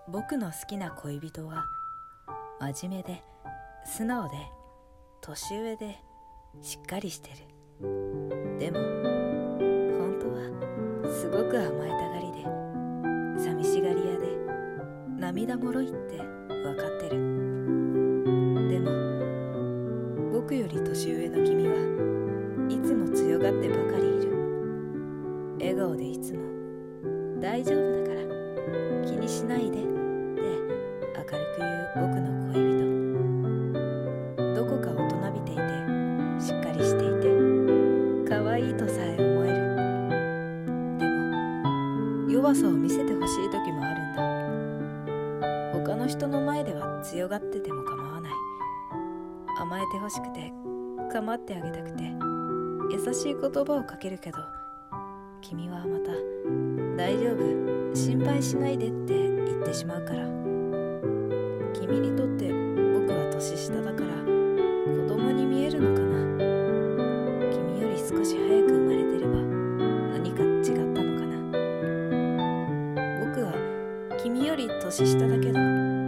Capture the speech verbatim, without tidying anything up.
僕の好きな恋人は真面目で素直で年上でしっかりしてる。でも本当はすごく甘えたがりで寂しがり屋で涙もろいって分かってる。でも僕より年上の君はいつも強がってばかりいる。笑顔でいつも大丈夫だから気にしないでって明るく言う僕の恋人。どこか大人びていてしっかりしていて可愛いとさえ思える。でも弱さを見せてほしい時もあるんだ。他の人の前では強がってても構わない。甘えてほしくて構ってあげたくて優しい言葉をかけるけど、君はまた大丈夫心配しないでって言ってしまうから。君にとって僕は年下だから子供に見えるのかな。君より少し早く生まれてれば何か違ったのかな。僕は君より年下だけど